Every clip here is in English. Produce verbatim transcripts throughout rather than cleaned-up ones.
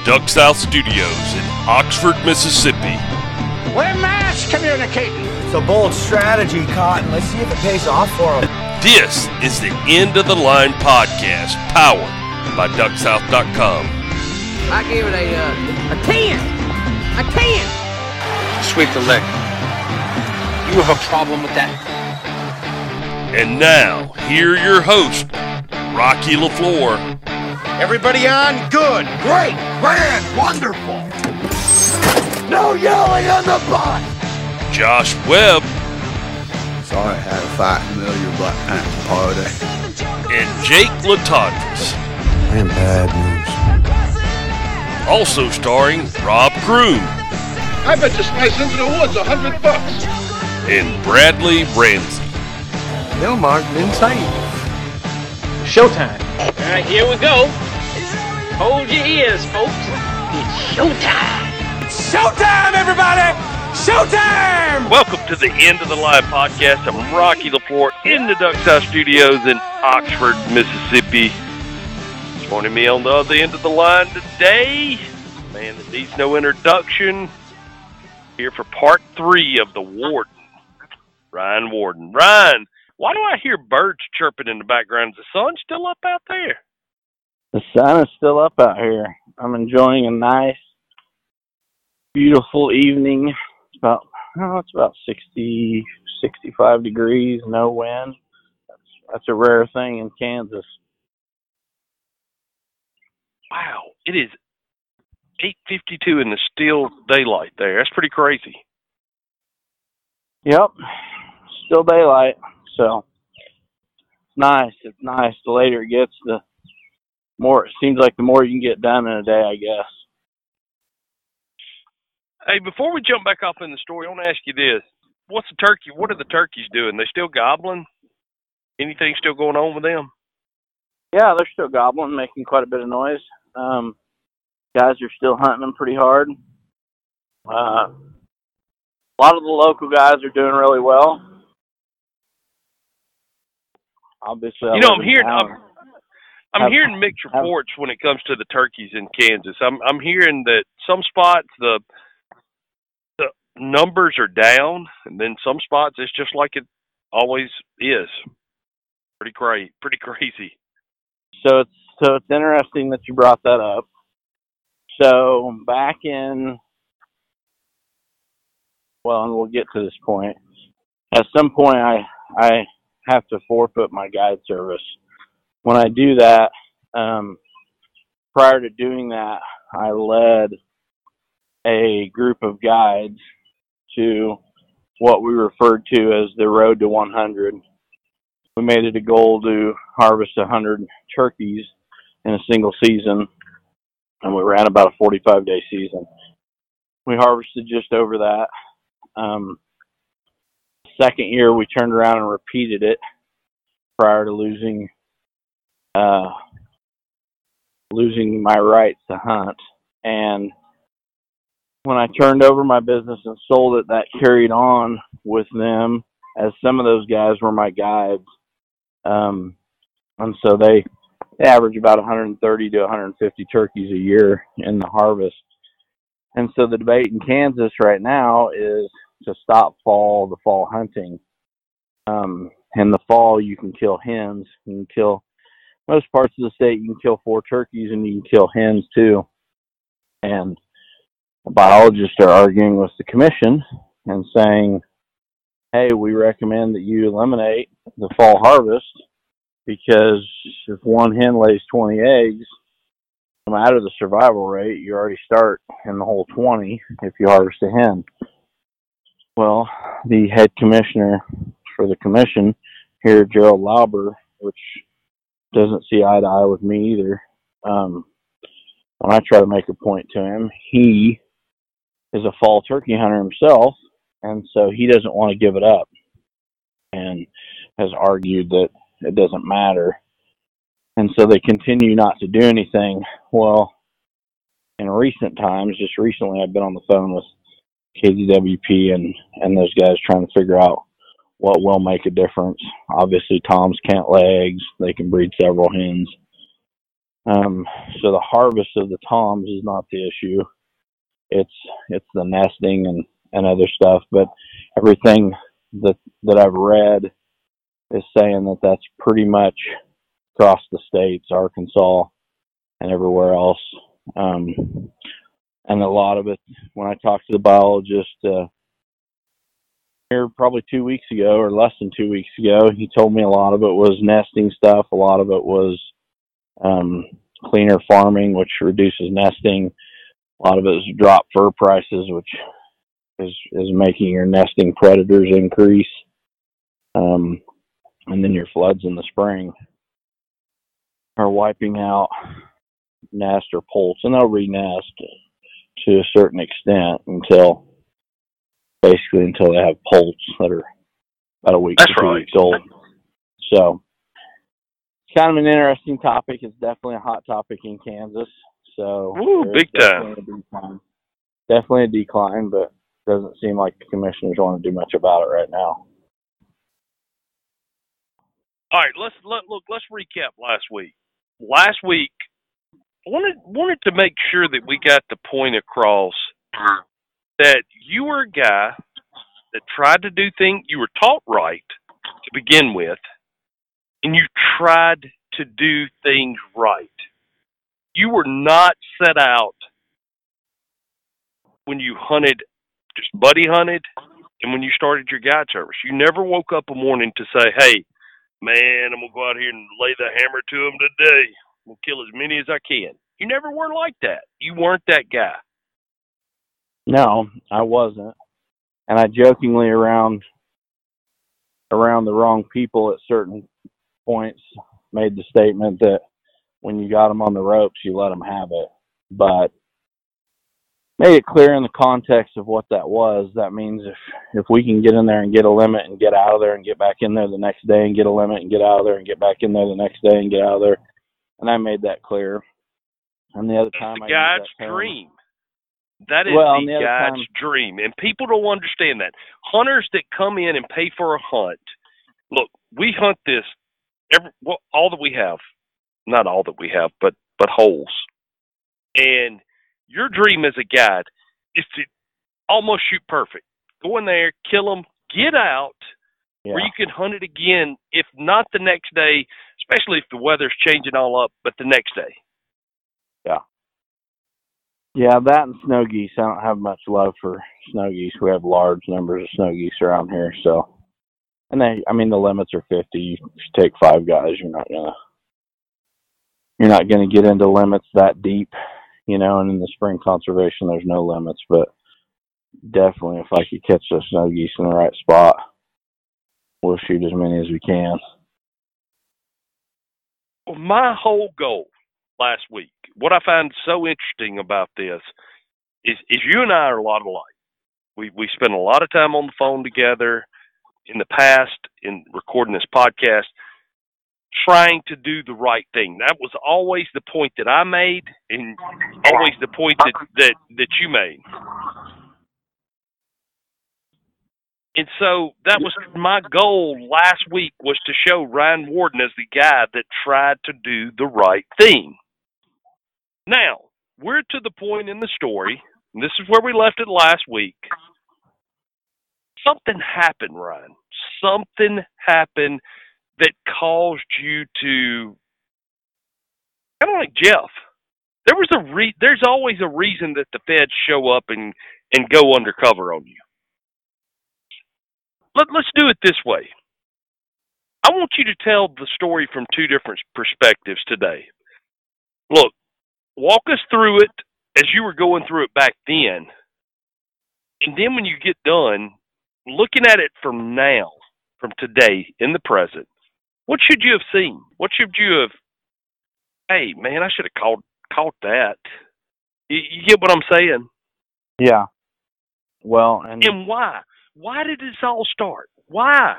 Duck South Studios in Oxford, Mississippi. We're mass communicating. It's a bold strategy, Cotton. Let's see if it pays off for them. This is the End of the Line podcast, powered by duck south dot com. I give it a uh, a ten. A ten. Sweep the leg. You have a problem with that? And now, here your host, Rocky LaFleur. Everybody on? Good. Great. Grand. Wonderful. No yelling on the bus. Josh Webb. Sorry I had a fight in the middle of your Black Panther party. And Jake Latondras. I am bad news. Also starring Rob Kroon. I bet you slice into the woods a hundred bucks. And Bradley Ramsey. Bill Martin insane. Showtime. All right, here we go. Hold your ears, folks. It's showtime. It's showtime, everybody. Showtime. Welcome to the End of the Line podcast. I'm Rocky LaFleur in the Duck South Studios in Oxford, Mississippi. Joining me on the other end of the line today, man that needs no introduction, here for part three of the Warden, Ryan Warden. Ryan, why do I hear birds chirping in the background? Is the sun still up out there? The sun is still up out here. I'm enjoying a nice, beautiful evening. It's about, oh, it's about sixty, sixty-five degrees, no wind. That's, that's a rare thing in Kansas. Wow, it is eight fifty-two in the still daylight there. That's pretty crazy. Yep, still daylight. So it's nice. It's nice. The later it gets, the more it seems like the more you can get done in a day, I guess. Hey, before we jump back off in the story, I want to ask you this: What's the turkey? What are the turkeys doing? They still gobbling? Anything still going on with them? Yeah, they're still gobbling, making quite a bit of noise. Um, guys are still hunting them pretty hard. Uh, a lot of the local guys are doing really well. Obviously, I you know, I'm live in hearing town. I'm, I'm Have- hearing mixed have- reports when it comes to the turkeys in Kansas. I'm I'm hearing that some spots the the numbers are down, and then some spots it's just like it always is. Pretty crazy, pretty crazy. So it's so it's interesting that you brought that up. So back in, well, and we'll get to this point. At some point, I I have to forfeit my guide service. When I do that, um, prior to doing that, I led a group of guides to what we referred to as the Road to one hundred. We made it a goal to harvest one hundred turkeys in a single season, and we ran about a forty-five day season. We harvested just over that. Um, second year, we turned around and repeated it prior to losing uh, losing my rights to hunt. And when I turned over my business and sold it, that carried on with them, as some of those guys were my guides. Um, and so they, they average about one hundred thirty to one hundred fifty turkeys a year in the harvest. And so the debate in Kansas right now is to stop fall, the fall hunting. Um, in the fall, you can kill hens. You can kill, most parts of the state, you can kill four turkeys and you can kill hens too. And biologists are arguing with the commission and saying, hey, we recommend that you eliminate the fall harvest because if one hen lays twenty eggs, no matter the survival rate, you already start in the whole twenty if you harvest a hen. Well, the head commissioner for the commission here, Gerald Lauber, which doesn't see eye to eye with me either, um, when I try to make a point to him, he is a fall turkey hunter himself, and so he doesn't want to give it up and has argued that it doesn't matter. And so they continue not to do anything. Well, in recent times, just recently, I've been on the phone with K Z W P and, and those guys trying to figure out what will make a difference. Obviously, toms can't lay eggs. They can breed several hens. Um, so the harvest of the toms is not the issue. It's it's the nesting and, and other stuff. But everything that that I've read is saying that that's pretty much across the states, Arkansas and everywhere else. Um, and a lot of it, when I talked to the biologist uh, here probably two weeks ago or less than two weeks ago, he told me a lot of it was nesting stuff. A lot of it was um, cleaner farming, which reduces nesting. A lot of it is drop fur prices, which is, is making your nesting predators increase. Um, and then your floods in the spring are wiping out nest or poults, and they'll re-nest to a certain extent until basically until they have poults that are about a week That's to two right. weeks old. So it's kind of an interesting topic. It's definitely a hot topic in Kansas. So Ooh, big time. Definitely a decline. Definitely a decline, but it doesn't seem like the commissioners want to do much about it right now. All right, let's let look. Let's recap last week. Last week, wanted wanted to make sure that we got the point across that you were a guy that tried to do things. You were taught right to begin with, and you tried to do things right. You were not set out when you hunted, just buddy hunted, and when you started your guide service. You never woke up a morning to say, "Hey, man, I'm going to go out here and lay the hammer to them today. I'm going to kill as many as I can." You never were like that. You weren't that guy. No, I wasn't. And I jokingly around around the wrong people at certain points made the statement that when you got them on the ropes, you let them have it. But made it clear in the context of what that was. That means if, if we can get in there and get a limit and get out of there and get back in there the next day and get a limit and get out of there and get back in there the next day and get out of there. And I made that clear. And the other That's time the I guide's used that term, dream. That is well, the, the guide's time, dream. And people don't understand that. Hunters that come in and pay for a hunt, look, we hunt this, every, well, all that we have, not all that we have, but, but holes. And your dream as a guide is to almost shoot perfect. Go in there, kill them, get out, yeah. where you can hunt it again, if not the next day, especially if the weather's changing all up, but the next day. Yeah. Yeah, that and snow geese. I don't have much love for snow geese. We have large numbers of snow geese around here, so. And they, I mean, the limits are fifty. You take five guys, you're not gonna, you're not gonna get into limits that deep, you know. And in the spring conservation, there's no limits. But definitely, if I could catch those snow geese in the right spot, we'll shoot as many as we can. Well, my whole goal last week, what I find so interesting about this is, is you and I are a lot alike. We we spend a lot of time on the phone together in the past in recording this podcast, trying to do the right thing. That was always the point that I made, and always the point that, that, that you made. And so that was my goal last week, was to show Ryan Warden as the guy that tried to do the right thing. Now, we're to the point in the story, and this is where we left it last week. Something happened, Ryan. Something happened that caused you to, kind of like Jeff. There was a re- There's always a reason that the feds show up and, and go undercover on you. Let, let's do it this way. I want you to tell the story from two different perspectives today. Look, walk us through it as you were going through it back then. And then when you get done, looking at it from now, from today, in the present, what should you have seen? What should you have, hey, man, I should have caught, caught that. You, you get what I'm saying? Yeah. Well, and... And why? Why did this all start? Why?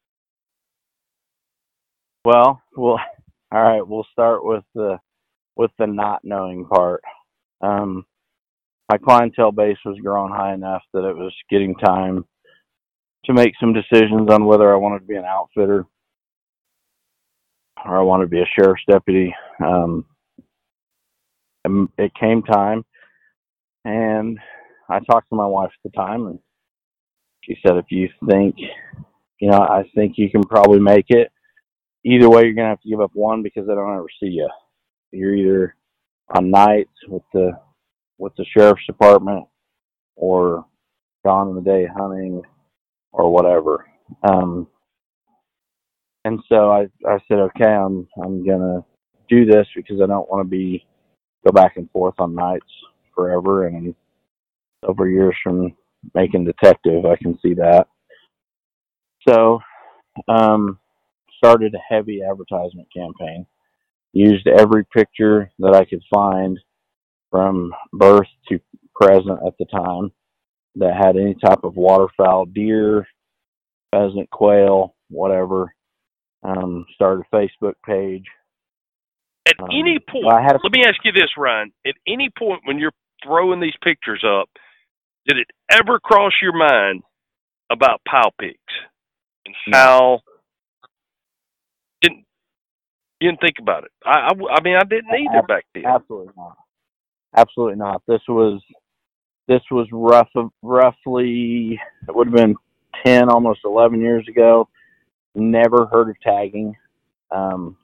Well, well, all right. We'll start with the with the not knowing part. Um, my clientele base was growing high enough that it was getting time to make some decisions on whether I wanted to be an outfitter or I wanted to be a sheriff's deputy. Um, And it came time, and I talked to my wife at the time, and she said, if you think, you know, I think you can probably make it. Either way, you're going to have to give up one because I don't ever see you. You're either on nights with the with the sheriff's department or gone in the day hunting or whatever. Um, and so I, I said, okay, I'm I'm going to do this because I don't want to be go back and forth on nights forever. And over years from making detective, I can see that. So um, started a heavy advertisement campaign. Used every picture that I could find from birth to present at the time that had any type of waterfowl, deer, pheasant, quail, whatever. Um, started a Facebook page. At um, any point, I had a, let me ask you this, Ryan. At any point when you're throwing these pictures up, did it ever cross your mind about Pile Pigs and how didn't you didn't think about it? I, I, I mean, I didn't either back then. Absolutely not. Absolutely not. This was this was rough, roughly it would have been ten, almost eleven years ago. Never heard of tagging. Um,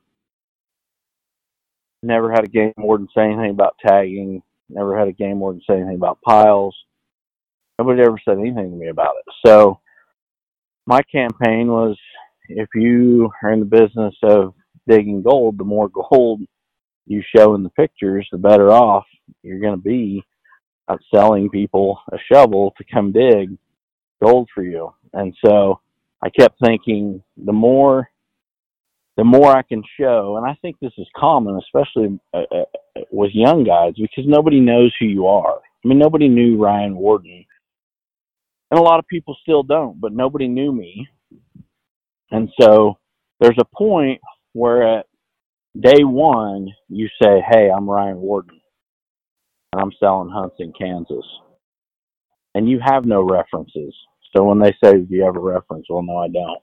never had a game warden say anything about tagging. Never had a game warden say anything about piles. Nobody ever said anything to me about it. So my campaign was, if you are in the business of digging gold, the more gold you show in the pictures, the better off you're going to be at selling people a shovel to come dig gold for you. And so I kept thinking, the more the more I can show, and I think this is common, especially uh, uh, with young guys, because nobody knows who you are. I mean, nobody knew Ryan Warden, and a lot of people still don't, but nobody knew me. And so there's a point where at day one, you say, hey, I'm Ryan Warden, and I'm selling hunts in Kansas. And you have no references. So when they say, do you have a reference? Well, no, I don't.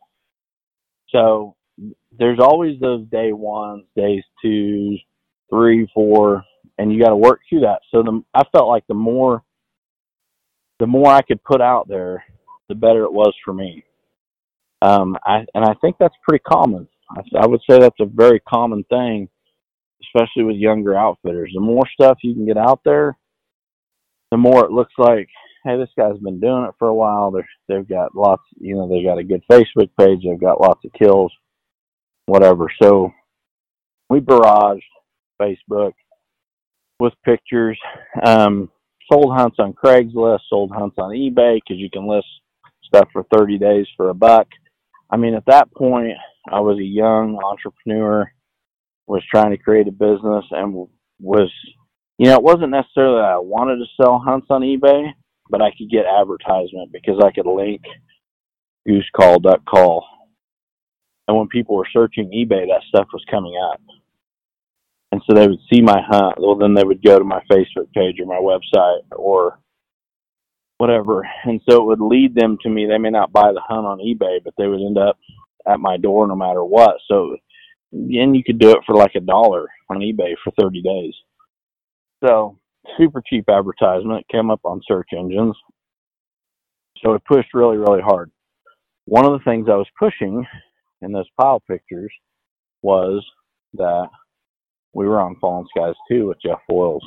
So there's always those day ones, days twos, three, four, and you got to work through that. So the, I felt like the more, the more I could put out there, the better it was for me. Um, I, and I think that's pretty common. I, I would say that's a very common thing, especially with younger outfitters. The more stuff you can get out there, the more it looks like, hey, this guy's been doing it for a while. They're, they've got lots, you know, they got a good Facebook page. They've got lots of kills, whatever. So we barraged Facebook with pictures, um, sold hunts on Craigslist, sold hunts on eBay, because you can list stuff for thirty days for a buck. I mean, at that point, I was a young entrepreneur, was trying to create a business, and was, you know, it wasn't necessarily that I wanted to sell hunts on eBay, but I could get advertisement because I could link goose call, duck call. And when people were searching eBay, that stuff was coming up. And so they would see my hunt. Well, then they would go to my Facebook page or my website or whatever. And so it would lead them to me. They may not buy the hunt on eBay, but they would end up at my door no matter what. So, and you could do it for like a dollar on eBay for thirty days. So super cheap advertisement, came up on search engines. So it pushed really, really hard. One of the things I was pushing in those pile pictures was that we were on Fallen Skies two with Jeff Boyles.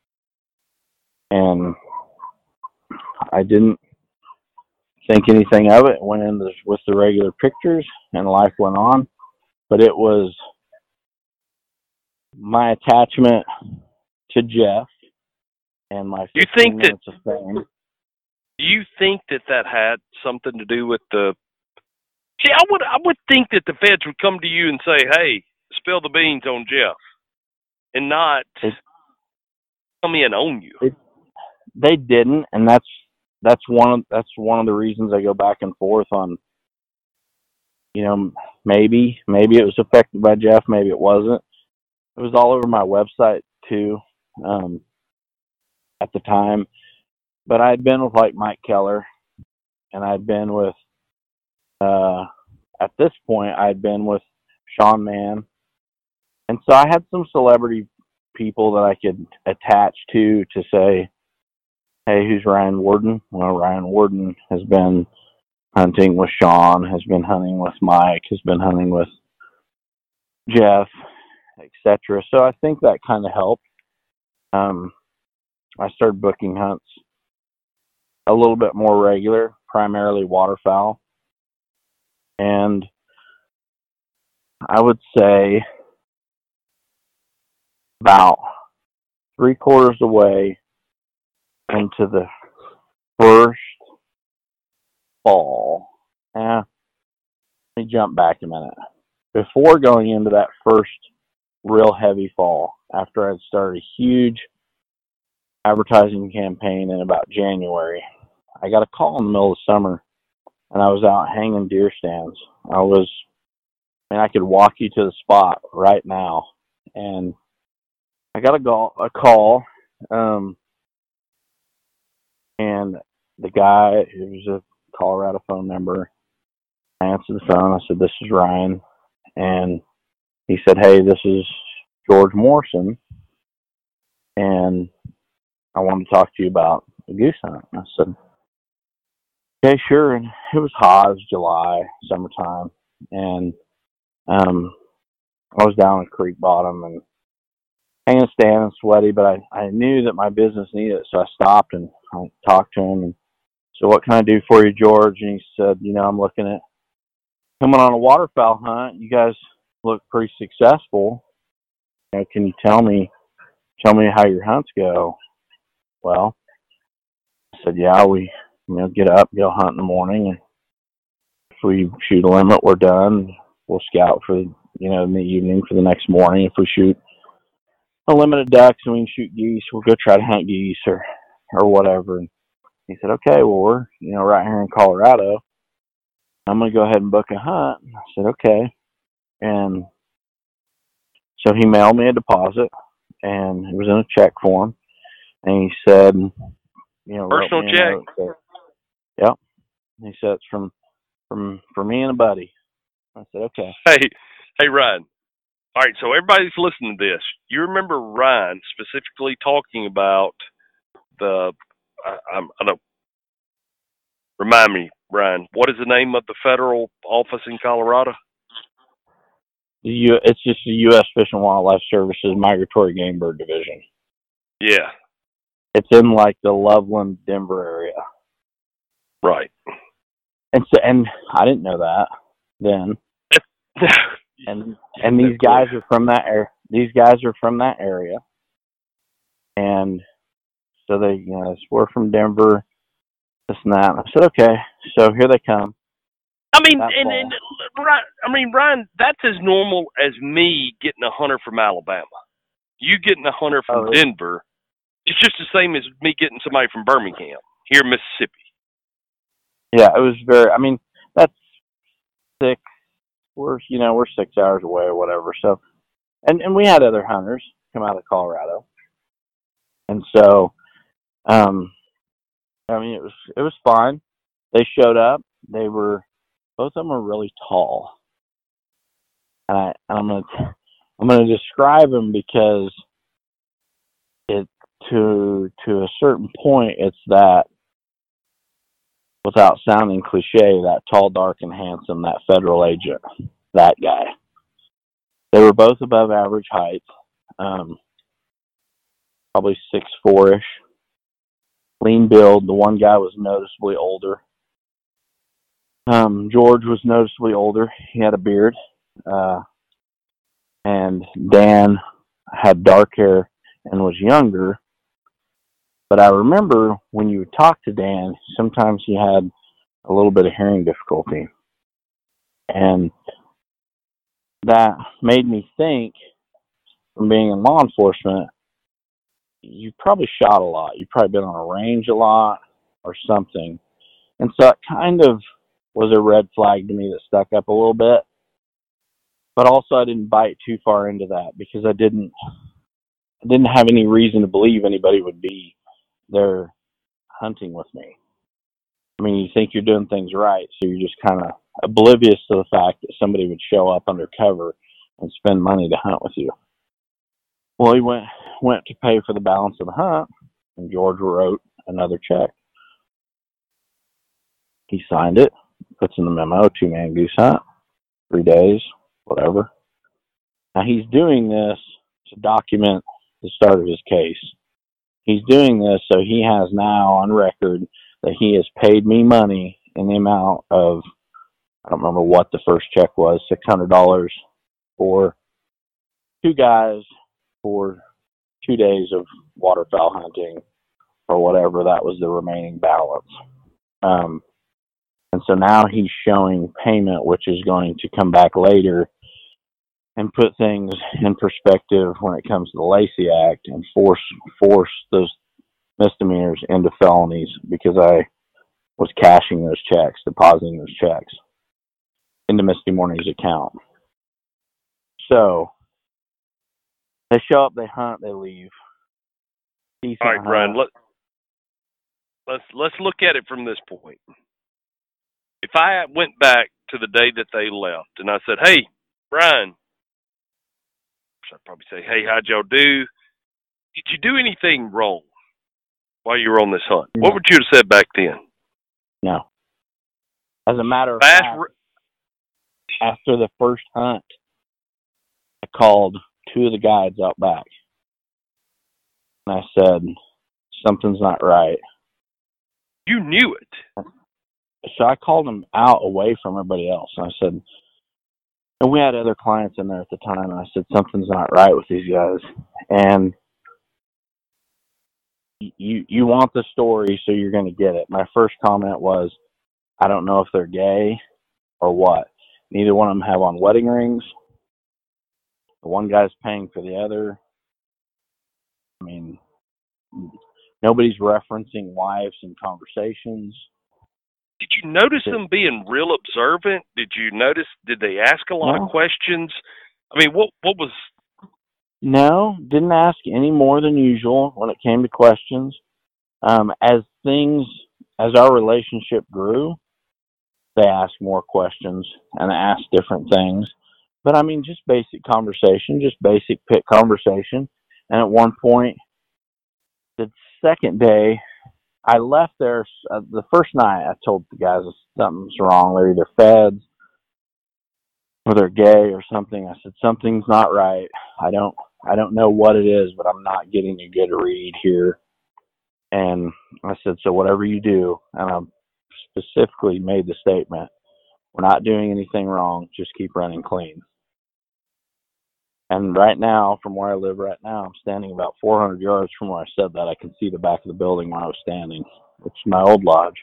And I didn't think anything of it. Went in with the regular pictures and life went on. But it was my attachment to Jeff and my you think that of fame. Do you think that that had something to do with the? See, I would I would think that the feds would come to you and say, "Hey, spill the beans on Jeff," and not it, come in on you. It, they didn't, and that's that's one of that's one of the reasons I go back and forth on. You know, maybe maybe it was affected by Jeff, maybe it wasn't. It was all over my website too, um, at the time. But I'd been with like Mike Keller, and I'd been with, uh, at this point, I'd been with Sean Mann. And so I had some celebrity people that I could attach to to say, hey, who's Ryan Warden? Well, Ryan Warden has been hunting with Sean, has been hunting with Mike, has been hunting with Jeff, et cetera. So I think that kind of helped. Um, I started booking hunts a little bit more regular, primarily waterfowl. And I would say about three quarters of the way into the first fall. Eh, let me jump back a minute. Before going into that first real heavy fall, after I'd started a huge advertising campaign in about January, I got a call in the middle of the summer, and I was out hanging deer stands. I was, and I could walk you to the spot right now. And I got a, go- a call, um, and the guy, it was a Colorado phone number. I answered the phone. I said, "This is Ryan." And he said, "Hey, this is George Morrison, and I wanted to talk to you about the goose hunt." And I said, "Okay, sure." And it was hot. It was July, summertime. And um, I was down at Creek Bottom and hanging a stand and sweaty, but I, I knew that my business needed it. So I stopped and I talked to him. And so, "What can I do for you, George?" And he said, "You know, I'm looking at coming on a waterfowl hunt. You guys look pretty successful. You know, can you tell me, tell me how your hunts go?" Well, I said, "Yeah, we, you know, get up, go hunt in the morning, and if we shoot a limit, we're done. We'll scout for, you know, in the evening for the next morning. If we shoot a limit of ducks and we can shoot geese, we'll go try to hunt geese or, or whatever." And he said, "Okay, well, we're, you know, right here in Colorado. I'm going to go ahead and book a hunt." And I said, "Okay." And so he mailed me a deposit, and it was in a check form. And he said, you know, personal check. Said, yep. He said, "It's from, from, for me and a buddy." I said, "Okay." Hey, hey, Ryan. All right, so everybody's listening to this. You remember Ryan specifically talking about the, I, I'm, I don't, remind me, Ryan, what is the name of the federal office in Colorado? The U, it's just the U S Fish and Wildlife Services Migratory Game Bird Division. Yeah. It's in like the Loveland, Denver area. Right. And so, and I didn't know that then. and and these guys are from that area. These guys are from that area. And so they, you know, we're from Denver, this and that. And I said, "Okay." So here they come. I mean, and, and I mean, Ryan, that's as normal as me getting a hunter from Alabama. You getting a hunter from oh, Denver, it's just the same as me getting somebody from Birmingham here in Mississippi. Yeah, it was very. I mean, that's six. We're you know we're six hours away or whatever. So, and and we had other hunters come out of Colorado, and so, um, I mean, it was it was fine. They showed up. They were. Both of them are really tall, and I, I'm gonna I'm gonna describe them because it to to a certain point it's that, without sounding cliche, that tall, dark, and handsome, that federal agent, that guy. They were both above average height, um, probably six four ish, lean build. The one guy was noticeably older. Um, George was noticeably older. He had a beard. Uh, and Dan had dark hair and was younger. But I remember when you would talk to Dan, sometimes he had a little bit of hearing difficulty. And that made me think, from being in law enforcement, you've probably shot a lot. You've probably been on a range a lot or something. And so it kind of was a red flag to me that stuck up a little bit. But also I didn't bite too far into that because I didn't I didn't have any reason to believe anybody would be there hunting with me. I mean, you think you're doing things right, so you're just kind of oblivious to the fact that somebody would show up undercover and spend money to hunt with you. Well, he went went to pay for the balance of the hunt, and George wrote another check. He signed it, puts in the memo, two-man goose hunt, three days, whatever. Now, he's doing this to document the start of his case. He's doing this so he has now on record that he has paid me money in the amount of, I don't remember what the first check was, six hundred dollars for two guys for two days of waterfowl hunting or whatever. That was the remaining balance. Um, and so now he's showing payment, which is going to come back later and put things in perspective when it comes to the Lacey Act and force force those misdemeanors into felonies because I was cashing those checks, depositing those checks into Misty Morning's account. So they show up, they hunt, they leave. Decent All right, hunt. Brian, let, let's, let's look at it from this point. If I went back to the day that they left and I said, hey, Brian, I'd probably say, hey, how'd y'all do? Did you do anything wrong while you were on this hunt? No. What would you have said back then? No. As a matter of Fast fact, re- after the first hunt, I called two of the guides out back. And I said, something's not right. You knew it. So I called them out away from everybody else. And I said, and we had other clients in there at the time. And I said, something's not right with these guys. And you you want the story, so you're going to get it. My first comment was, I don't know if they're gay or what. Neither one of them have on wedding rings. The one guy's paying for the other. I mean, nobody's referencing wives in conversations. Did you notice them being real observant? Did you notice, did they ask a lot No. of questions? I mean, what what was... No, didn't ask any more than usual when it came to questions. Um, as things, as our relationship grew, they asked more questions and asked different things. But I mean, just basic conversation, just basic pit conversation. And at one point, the second day, I left there, uh, the first night I told the guys something's wrong. They're either feds or they're gay or something. I said, something's not right. I don't, I don't know what it is, but I'm not getting a good read here. And I said, so whatever you do, and I specifically made the statement, we're not doing anything wrong. Just keep running clean. And right now, from where I live right now, I'm standing about four hundred yards from where I said that. I can see the back of the building where I was standing, which is my old lodge.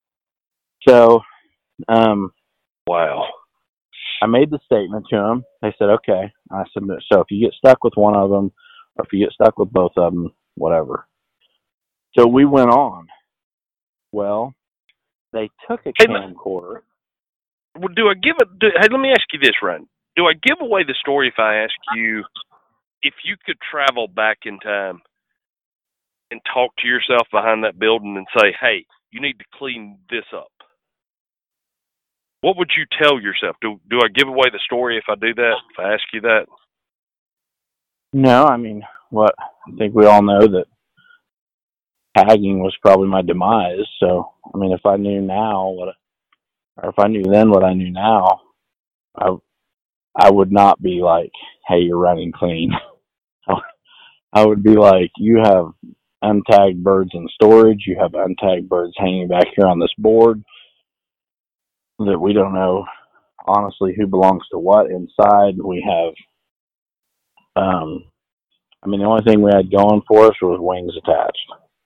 So, um, Wow. I made the statement to them. They said, okay. I said, so if you get stuck with one of them, or if you get stuck with both of them, whatever. So we went on. Well, they took a Hey, camcorder. Well, do I give it? Do, hey, let me ask you this, Ryan. Do I give away the story if I ask you if you could travel back in time and talk to yourself behind that building and say, hey, you need to clean this up? What would you tell yourself? Do do I give away the story if I do that, if I ask you that? No, I mean, what I think we all know that tagging was probably my demise. So, I mean, if I knew now what, or if I knew then what I knew now, I, I would not be like, hey, you're running clean. I would be like, you have untagged birds in storage. You have untagged birds hanging back here on this board that we don't know, honestly, who belongs to what inside. We have, um, I mean, the only thing we had going for us was wings attached.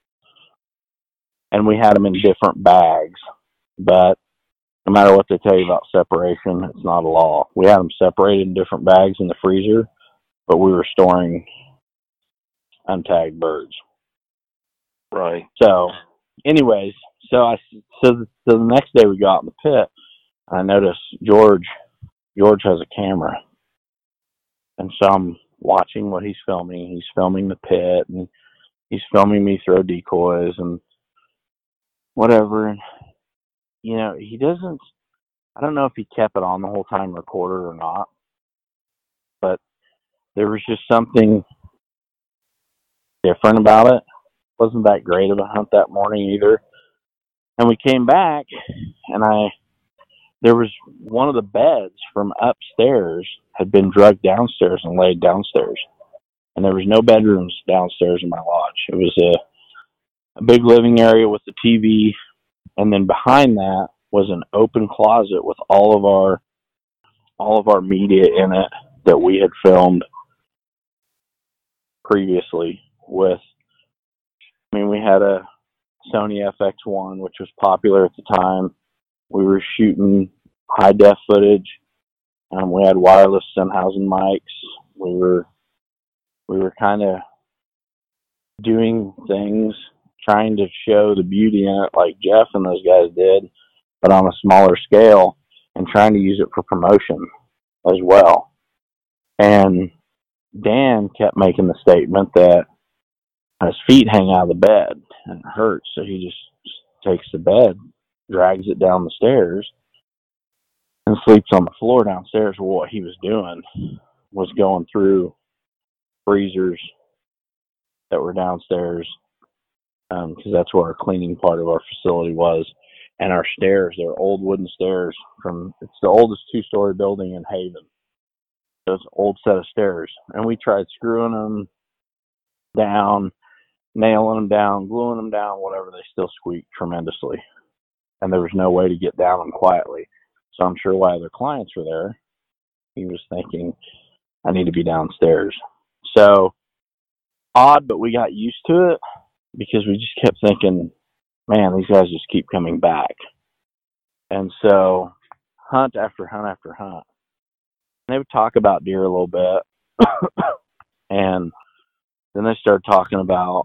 And we had them in different bags. But no matter what they tell you about separation, it's not a law. We had them separated in different bags in the freezer, but we were storing untagged birds. Right. So, anyways, so I so the, so the next day we got in the pit, I noticed George George has a camera, and so I'm watching what he's filming. He's filming the pit, and he's filming me throw decoys and whatever. And you know, he doesn't. I don't know if he kept it on the whole time recorded or not, but there was just something different about it. Wasn't that great of a hunt that morning either. And we came back, and I there was one of the beds from upstairs had been drugged downstairs and laid downstairs. And there was no bedrooms downstairs in my lodge. It was a, a big living area with the T V, and then behind that was an open closet with all of our all of our media in it that we had filmed previously with. I mean, we had a Sony F X one, which was popular at the time. We were shooting high def footage. Um, we had wireless Sennheiser mics. We were we were kind of doing things, trying to show the beauty in it, like Jeff and those guys did, but on a smaller scale, and trying to use it for promotion as well. And Dan kept making the statement that his feet hang out of the bed and it hurts, so he just takes the bed, drags it down the stairs, and sleeps on the floor downstairs. Well, what he was doing was going through freezers that were downstairs, because um, that's where our cleaning part of our facility was, and our stairs. They're old wooden stairs from, it's the oldest two-story building in Haven. So it's an old set of stairs, and we tried screwing them down, nailing them down, gluing them down, whatever. They still squeaked tremendously, and there was no way to get down them quietly. So I'm sure while other clients were there, he was thinking, I need to be downstairs. So odd, but we got used to it because we just kept thinking, man, these guys just keep coming back. And so hunt after hunt after hunt. They would talk about deer a little bit, and then they started talking about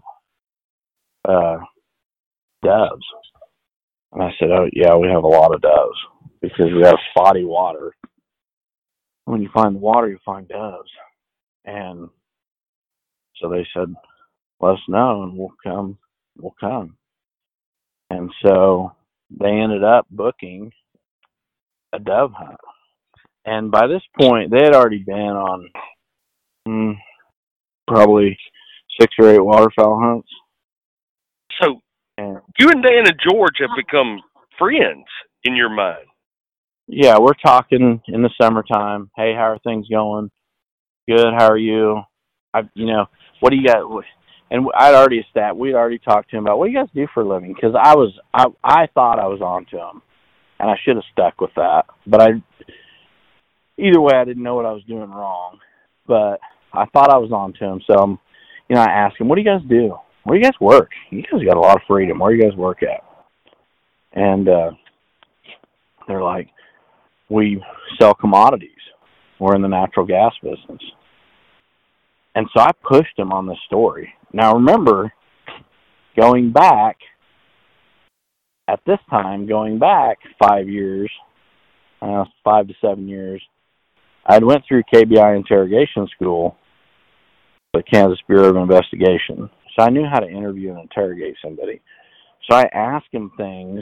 uh, doves. And I said, oh, yeah, we have a lot of doves because we have spotty water. When you find the water, you find doves. And so they said, let us know, and we'll come. We'll come. And so they ended up booking a dove hunt. And by this point, they had already been on mm, probably six or eight waterfowl hunts. So and, you and Dan and George have become friends in your mind. Yeah, we're talking in the summertime. Hey, how are things going? Good. How are you? I, you know, what do you got? And I'd already established, we'd already talked to him about what do you guys do for a living? Because I was, I, I thought I was on to him, and I should have stuck with that. But I, either way, I didn't know what I was doing wrong. But I thought I was on to him. So, um, you know, I asked him, what do you guys do? Where do you guys work? You guys got a lot of freedom. Where do you guys work at? And uh, they're like, we sell commodities. We're in the natural gas business. And so I pushed him on this story. Now, remember, going back, at this time, going back five years, uh, five to seven years, I went through K B I interrogation school, the Kansas Bureau of Investigation. So I knew how to interview and interrogate somebody. So I asked him things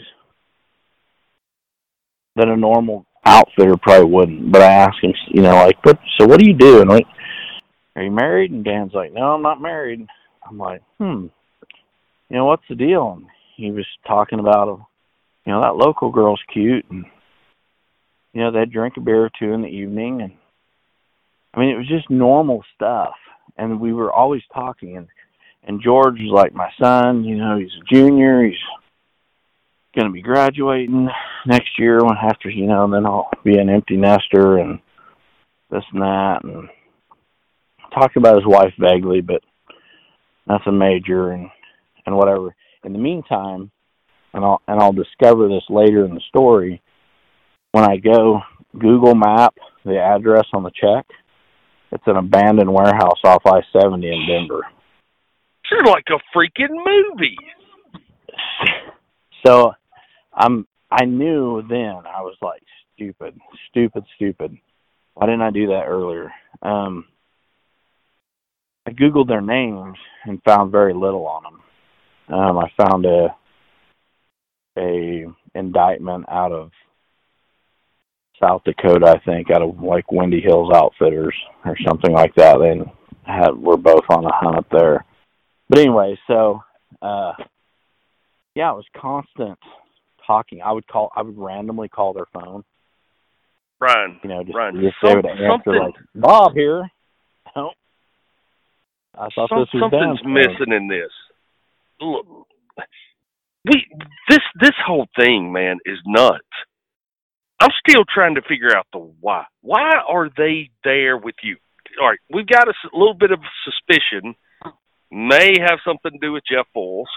that a normal outfitter probably wouldn't. But I asked him, you know, like, what, so what do you do? And like, are you married? And Dan's like, no, I'm not married. I'm like, hmm, you know, what's the deal? And he was talking about, you know, that local girl's cute. And, you know, they'd drink a beer or two in the evening. And, I mean, it was just normal stuff. And we were always talking. And, and George was like, my son, you know, he's a junior. He's going to be graduating next year after, you know, and then I'll be an empty nester and this and that. And talked about his wife vaguely, but nothing major and, and whatever. In the meantime, and I'll, and I'll discover this later in the story, when I go Google map the address on the check, it's an abandoned warehouse off I seventy in Denver. You're like a freaking movie. So I'm, I knew then, I was like, stupid, stupid, stupid. Why didn't I do that earlier? Um, I Googled their names and found very little on them. Um, I found a a indictment out of South Dakota, I think, out of like Windy Hills Outfitters or something like that. They had were both on a hunt up there. But anyway, so uh, yeah, it was constant talking. I would call. I would randomly call their phone. Brian, You know, just, Brian, just some, they would answer something, like, "Bob here." No, I thought some, this was something's Dan. missing in this. Look, we this this whole thing, man, is nuts. I'm still trying to figure out the why. Why are they there with you? All right, we've got a s- little bit of suspicion. May have something to do with Jeff Boyles.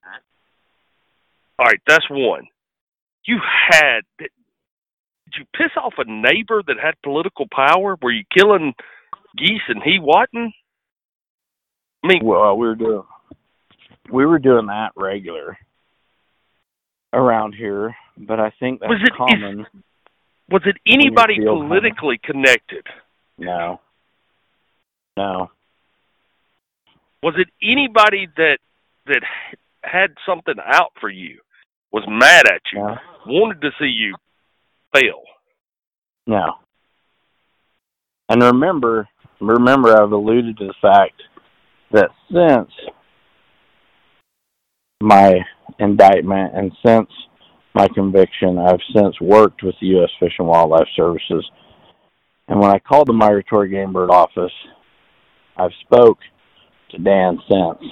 All right, that's one. You had... Did you piss off a neighbor that had political power? Were you killing geese and he wasn't? I mean... Well, we were doing... We were doing that regular around here, but I think that's was it, common. Is, was it anybody field politically hunting. connected? No. No. Was it anybody that that had something out for you, was mad at you, No. wanted to see you fail? No. And remember, remember I've alluded to the fact that since my indictment and since my conviction, I've since worked with the U S Fish and Wildlife Services. And when I called the Migratory Game Bird office, I've spoke to Dan since.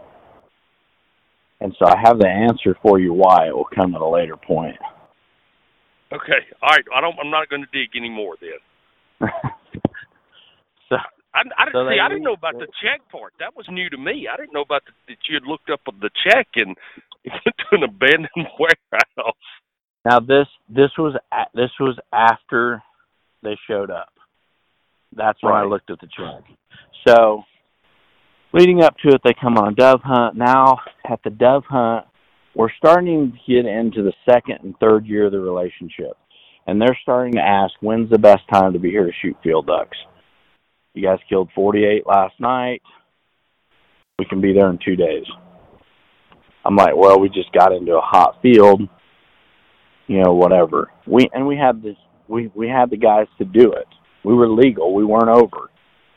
And so I have the answer for you why. It will come at a later point. Okay. All right. I don't, I'm not going to dig any more then. so I, I, so see, they, I didn't know about the check part. That was new to me. I didn't know about the, that you had looked up the check and went to an abandoned warehouse. Now this this was this was after they showed up. That's when right. I looked at the check. So leading up to it, they come on a dove hunt. Now at the dove hunt, we're starting to get into the second and third year of the relationship, and they're starting to ask, when's the best time to be here to shoot field ducks? You guys killed forty-eight last night. We can be there in two days. I'm like, well, we just got into a hot field, you know, whatever. We and we had this, we we had the guys to do it. We were legal. We weren't over.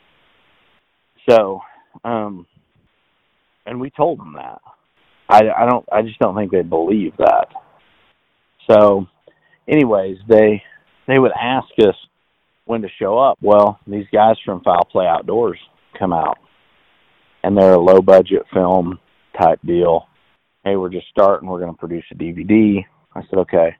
So, um, and we told them that. I, I don't. I just don't think they believe that. So, anyways, they they would ask us when to show up. Well, these guys from Foul Play Outdoors come out, and they're a low budget film type deal. Hey, we're just starting. We're going to produce a D V D. I said, okay.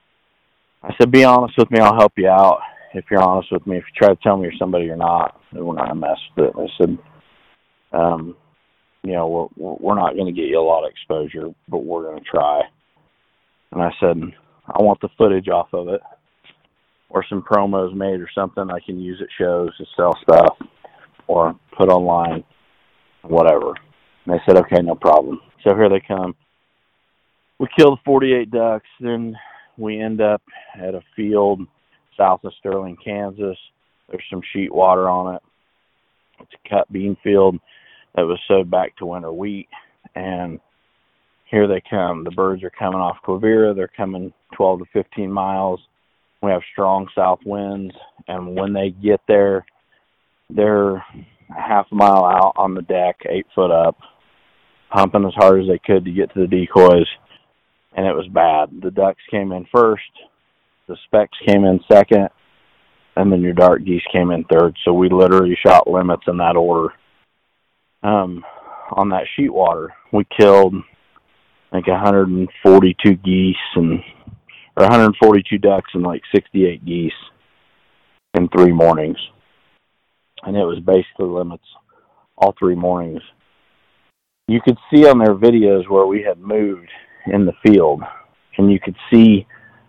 I said, be honest with me. I'll help you out. If you're honest with me, if you try to tell me you're somebody you're not, then we're not going to mess with it. I said, um, you know, we're, we're not going to get you a lot of exposure, but we're going to try. And I said, I want the footage off of it or some promos made or something I can use at shows to sell stuff or put online, whatever. And they said, okay, no problem. So here they come. We kill the forty-eight ducks. Then we end up at a field south of Sterling, Kansas. There's some sheet water on it. It's a cut bean field that was sowed back to winter wheat. And here they come. The birds are coming off Quivira. They're coming twelve to fifteen miles. We have strong south winds. And when they get there, they're a half a mile out on the deck, eight foot up, pumping as hard as they could to get to the decoys. And it was bad. The ducks came in first. The specks came in second. And then your dark geese came in third. So we literally shot limits in that order. Um, on that sheet water, we killed, I think, one hundred forty-two geese and or one hundred forty-two ducks and like sixty-eight geese in three mornings. And it was basically limits all three mornings. You could see on their videos where we had moved in the field, and you could see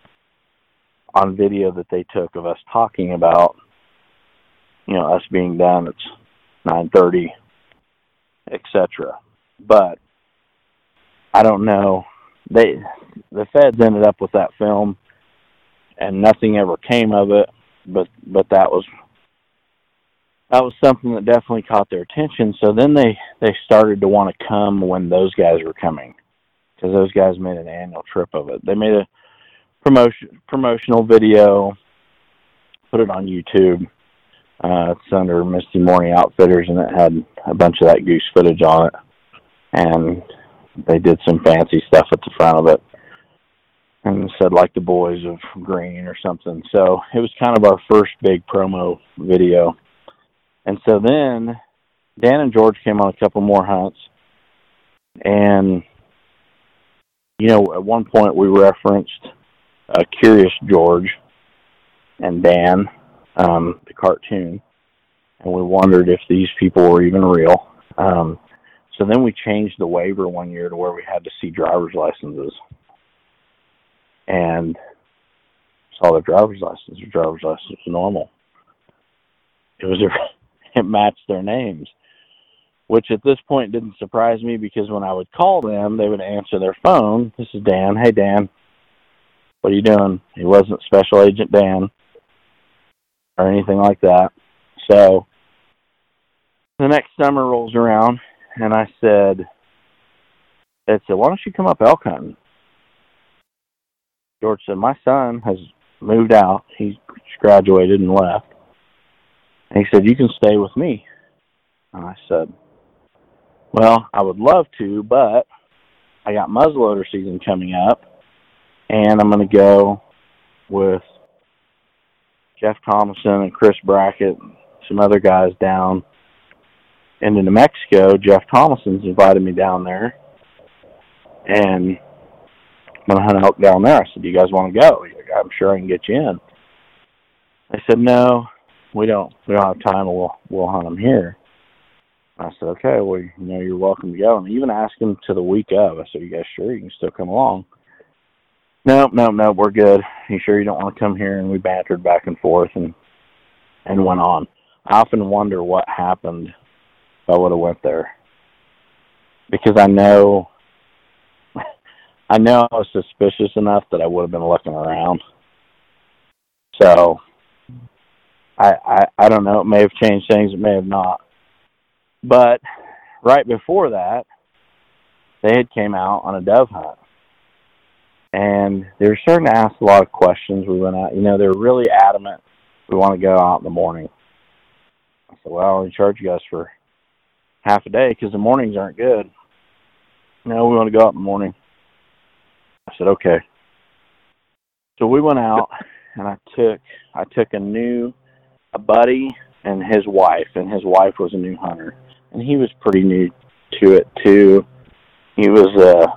on video that they took of us talking about, you know, us being done. It's nine thirty, et cetera. But I don't know. They the feds ended up with that film, and nothing ever came of it. But but that was that was something that definitely caught their attention. So then they they started to want to come when those guys were coming, because those guys made an annual trip of it. They made a promotion promotional video, put it on YouTube. Uh, it's under Misty Morning Outfitters, and it had a bunch of that goose footage on it. and they did some fancy stuff at the front of it, and said like the boys of green or something. So it was kind of our first big promo video. And so then Dan and George came on a couple more hunts, and you know, at one point we referenced uh, Curious George and Dan, um, the cartoon, and we wondered if these people were even real. Um, so then we changed the waiver one year to where we had to see driver's licenses, and saw their driver's license. Their driver's license was normal. It was a, it matched their names, which at this point didn't surprise me, because when I would call them, they would answer their phone. This is Dan. Hey, Dan. What are you doing? He wasn't Special Agent Dan or anything like that. So the next summer rolls around, and I said, I said, why don't you come up elk hunting? George said, my son has moved out. He graduated and left. And he said, you can stay with me. And I said, well, I would love to, but I got muzzleloader season coming up, and I'm going to go with Jeff Thomason and Chris Brackett, some other guys down into New Mexico. Jeff Thomason's invited me down there, and I'm going to hunt elk down there. I said, do you guys want to go? I'm sure I can get you in. They said, no, we don't. We don't have time. We'll we'll hunt them here. I said, okay, well, you know, you're welcome to go. And even asked them to the week of. I said, you guys sure you can still come along? No, no, no, we're good. You sure you don't want to come here? And we bantered back and forth and and went on. I often wonder what happened if I would have went there, because I know I know I was suspicious enough that I would have been looking around. So I, I I don't know. It may have changed things. It may have not. But right before that, they had came out on a dove hunt. And they were starting to ask a lot of questions. We went out. You know, they were really adamant, we want to go out in the morning. I said, well, I'll only charge you guys for half a day because the mornings aren't good. No, we want to go out in the morning. I said, okay. So we went out, and I took I took a new, a buddy and his wife, and his wife was a new hunter. And he was pretty new to it, too. He was a,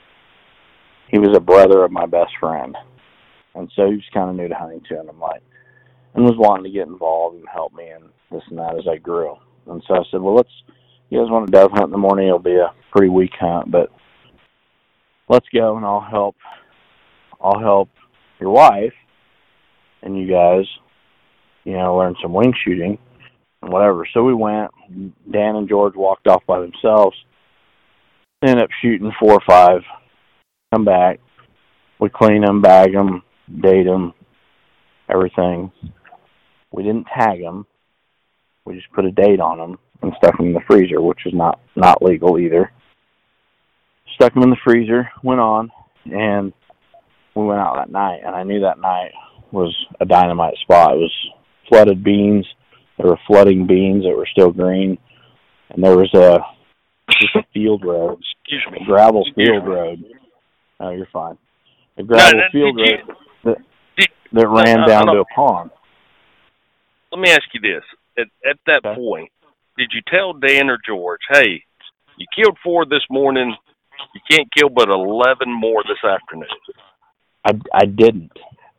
he was a brother of my best friend. And so he was kind of new to hunting, too, and I'm like, and was wanting to get involved and help me and this and that as I grew. And so I said, well, let's, you guys want to dove hunt in the morning? It'll be a pretty weak hunt, but let's go, and I'll help, I'll help your wife and you guys, you know, learn some wing shooting and whatever. So we went. Dan and George walked off by themselves. Ended up shooting four or five. Come back. We clean them, bag them, date them, everything. We didn't tag them. We just put a date on them and stuck them in the freezer, which is not, not legal either. Stuck them in the freezer, went on, and we went out that night. And I knew that night was a dynamite spot. It was flooded beans. There were flooding beans that were still green, and there was a just a field road, Excuse me, a gravel Excuse field me. road. Oh, you're fine. A gravel no, no, field did road you, that, did, that ran no, down no, to a pond. Let me ask you this: at at that Okay. point, did you tell Dan or George, "Hey, you killed four this morning. You can't kill but eleven more this afternoon"? I, I didn't.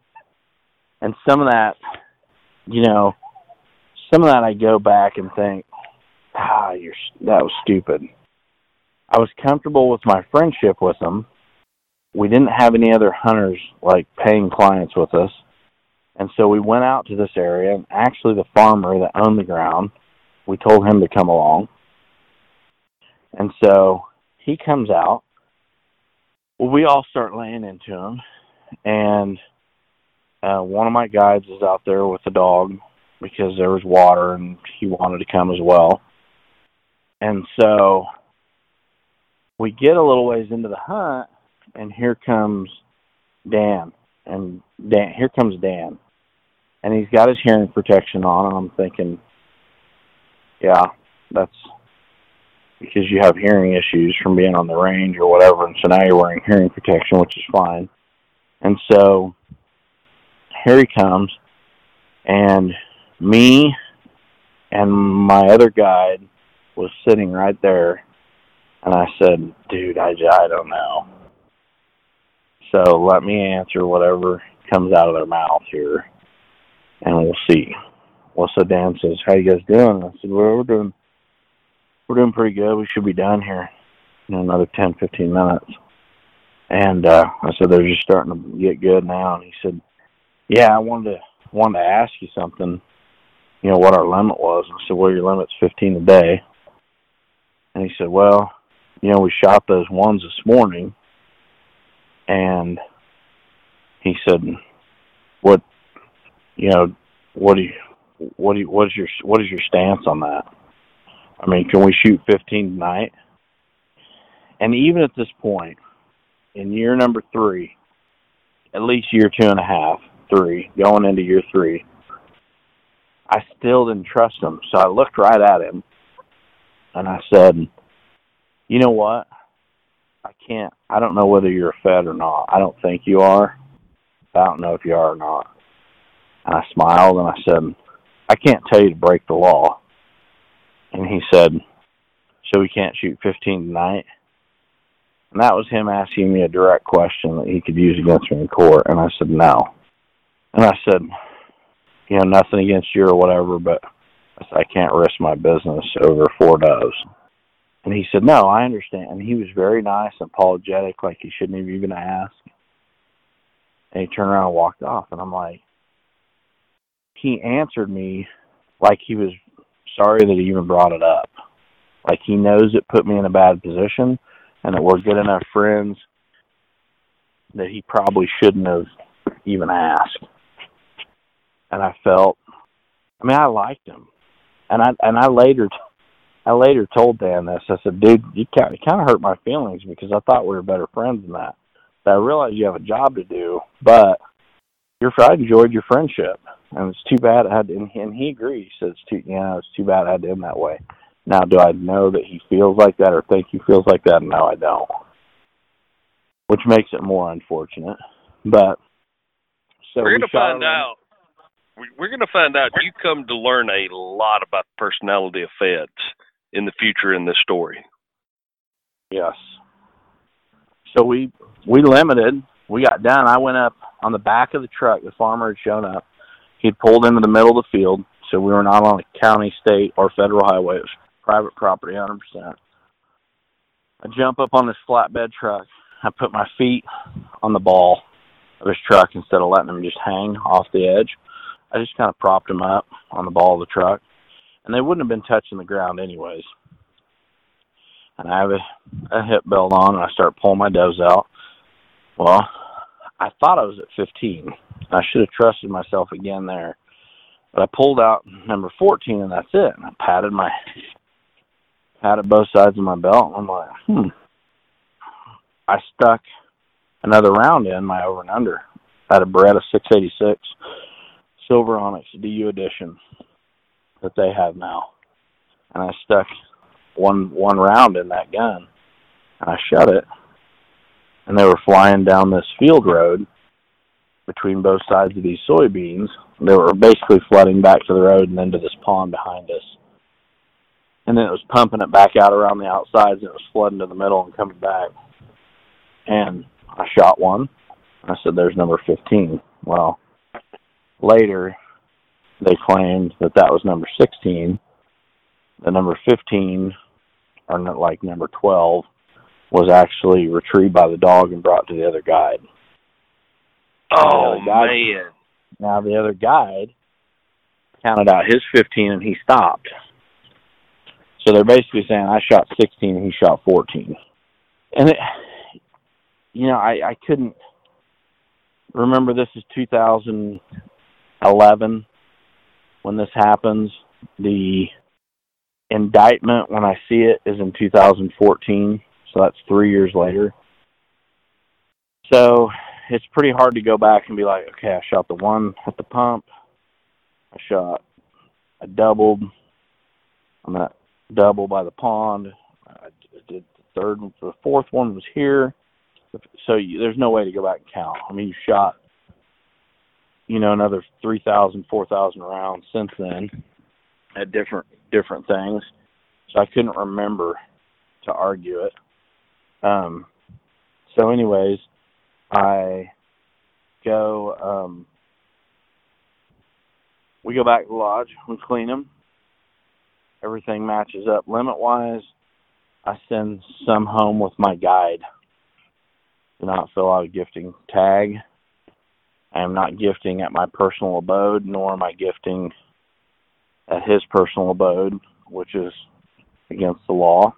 And some of that, you know, some of that I go back and think, ah, you're, that was stupid. I was comfortable with my friendship with them. We didn't have any other hunters, like, paying clients with us. And so we went out to this area, and actually the farmer that owned the ground, we told him to come along. And so he comes out. Well, we all start laying into him, and uh, one of my guides is out there with the dog because there was water, and he wanted to come as well. And so we get a little ways into the hunt, and here comes Dan. And Dan, here comes Dan. And he's got his hearing protection on, and I'm thinking, yeah, that's because you have hearing issues from being on the range or whatever, and so now you're wearing hearing protection, which is fine. And so here he comes, and me and my other guide was sitting right there, and I said, dude, I, I don't know. So let me answer whatever comes out of their mouth here, and we'll see. Well, so Dan says, how you guys doing? I said, well, we're doing, we're doing pretty good. We should be done here in another ten, fifteen minutes. And uh, I said, they're just starting to get good now. And he said, yeah, I wanted to, wanted to ask you something, you know, what our limit was. And I said, well, your limit's fifteen a day. And he said, well, you know, we shot those ones this morning. And he said, what, you know, what do you, what do you, what is your, what is your stance on that? I mean, can we shoot fifteen tonight? And even at this point, in year number three, at least year two and a half, three, going into year three, I still didn't trust him. So I looked right at him and I said, you know what? I can't, I don't know whether you're a Fed or not. I don't think you are. I don't know if you are or not. And I smiled and I said, I can't tell you to break the law. And he said, so we can't shoot fifteen tonight? And that was him asking me a direct question that he could use against me in court. And I said, no. And I said, you know, nothing against you or whatever, but I said, I can't risk my business over four does. And he said, no, I understand. And he was very nice and apologetic, like he shouldn't have even asked. And he turned around and walked off. And I'm like, he answered me like he was sorry that he even brought it up. Like he knows it put me in a bad position and that we're good enough friends that he probably shouldn't have even asked. And I felt, I mean, I liked him. And I and I later I later told Dan this. I said, dude, you kind of, kind of hurt my feelings because I thought we were better friends than that. But I realized you have a job to do, but your I enjoyed your friendship. And it's too bad it had to, and he, and he agreed. He said, it's too, you know, it's too bad it had to end that way. Now, do I know that he feels like that or think he feels like that? No, I don't. Which makes it more unfortunate. But, so we're going to find him. out. We're going to find out. You come to learn a lot about the personality of feds in the future in this story. Yes. So we we limited. We got done. I went up on the back of the truck. The farmer had shown up. He'd pulled into the middle of the field, so we were not on a county, state, or federal highway. It was private property, one hundred percent. I jump up on this flatbed truck. I put my feet on the ball of his truck instead of letting him just hang off the edge. I just kind of propped him up on the ball of the truck, and they wouldn't have been touching the ground anyways. And I have a, a hip belt on, and I start pulling my does out. Well, I thought I was at fifteen. I should have trusted myself again there. But I pulled out number fourteen, and that's it. And I patted my, patted both sides of my belt, and I'm like, hmm. I stuck another round in my over and under. I had a Beretta six eighty-six Silver Onyx D U edition that they have now. And I stuck one one round in that gun. And I shut it. And they were flying down this field road between both sides of these soybeans. They were basically flooding back to the road and into this pond behind us. And then it was pumping it back out around the outsides, and it was flooding to the middle and coming back. And I shot one. I said, there's number fifteen. Well, later, they claimed that that was number sixteen. The number fifteen, or like number twelve, was actually retrieved by the dog and brought to the other guide. Oh, the guide, man. Now, the other guide counted out his fifteen, and he stopped. So they're basically saying, I shot sixteen, and he shot fourteen. And, it, you know, I, I couldn't remember this is two thousand eleven when this happens. The indictment, when I see it, is in two thousand fourteen, so that's three years later. So it's pretty hard to go back and be like, okay, I shot the one at the pump, I shot, I doubled, I'm at double by the pond, third, the fourth one was here. So you, there's no way to go back and count. I mean, you shot, you know, another three thousand, four thousand rounds since then at different different things. So I couldn't remember to argue it. Um, so anyways, I go, um, we go back to the lodge, we clean them. Everything matches up limit-wise. I send some home with my guide. Do not fill out a gifting tag. I am not gifting at my personal abode, nor am I gifting at his personal abode, which is against the law.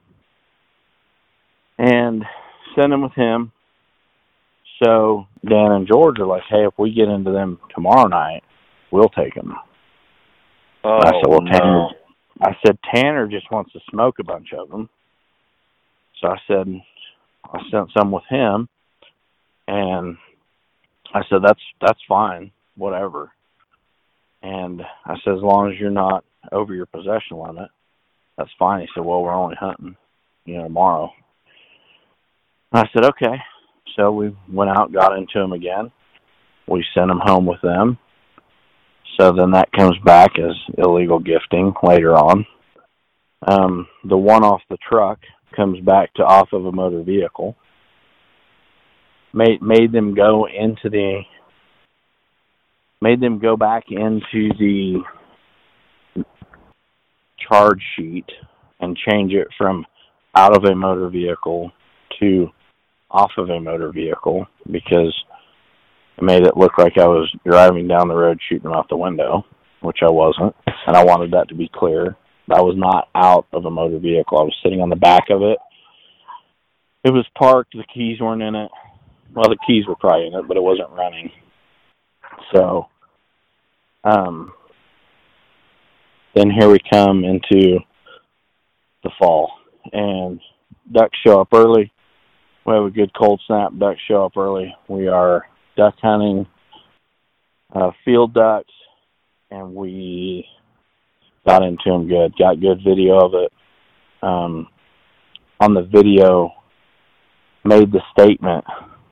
And send them with him. So Dan and George are like, hey, if we get into them tomorrow night, we'll take them. Oh, I said, well, no. Tanner, I said, Tanner just wants to smoke a bunch of them. So I said, I sent some with him. And I said, that's that's fine, whatever. And I said, as long as you're not over your possession limit, that's fine. He said, well, we're only hunting, you know, tomorrow. I said, okay. So we went out, got into them again. We sent them home with them. So then that comes back as illegal gifting later on. Um, the one off the truck comes back to off of a motor vehicle. Made made them go into the made them go back into the charge sheet and change it from out of a motor vehicle to off of a motor vehicle because it made it look like I was driving down the road shooting them out the window, which I wasn't, and I wanted that to be clear. I was not out of a motor vehicle. I was sitting on the back of it. It was parked. The keys weren't in it. Well, the keys were probably in it, but it wasn't running. So, um, then here we come into the fall, and ducks show up early. We have a good cold snap. Ducks show up early. We are duck hunting uh, field ducks, and we got into them good. Got good video of it. Um, on the video, made the statement,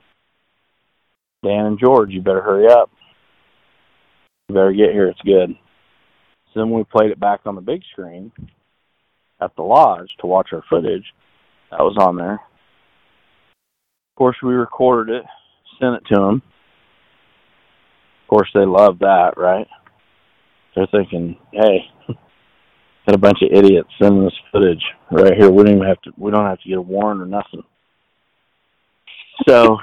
Dan and George, you better hurry up. You better get here. It's good. So then we played it back on the big screen at the lodge to watch our footage. That was on there. Of course, we recorded it, sent it to them. Of course, they love that, right? They're thinking, hey, got a bunch of idiots sending us footage right here. We don't even have to. We don't have to get a warrant or nothing. So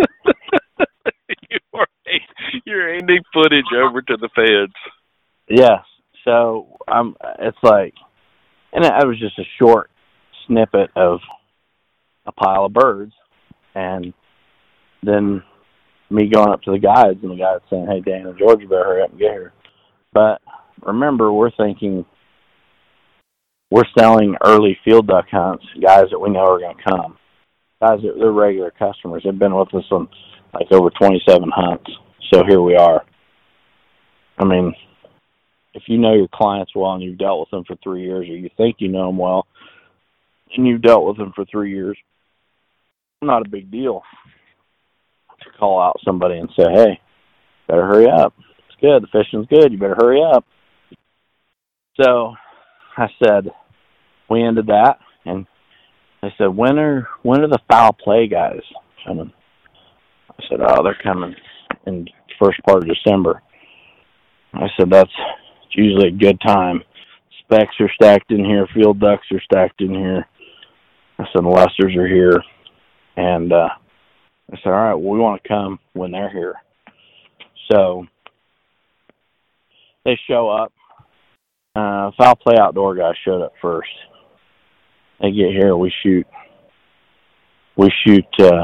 you're, you're handing footage over to the feds. Yes. So I'm. It's like, and it was just a short snippet of a pile of birds, and then me going up to the guides, and the guides saying, "Hey, Dan and George, you better hurry up and get here." But remember, we're thinking we're selling early field duck hunts, guys that we know are going to come. Guys that they're regular customers. They've been with us on like over twenty-seven hunts. So here we are. I mean, if you know your clients well and you've dealt with them for three years, or you think you know them well, and you've dealt with them for three years, not a big deal to call out somebody and say, hey, better hurry up. It's good. The fishing's good. You better hurry up. So I said, we ended that, and I said, when are when are the foul play guys coming? I said, oh, they're coming in the first part of December. I said, that's usually a good time. Specs are stacked in here. Field ducks are stacked in here. I said, the Lesters are here. And uh, I said, all right, well, we want to come when they're here. So they show up. Uh, foul play outdoor guys showed up first. They get here, we shoot. We shoot uh,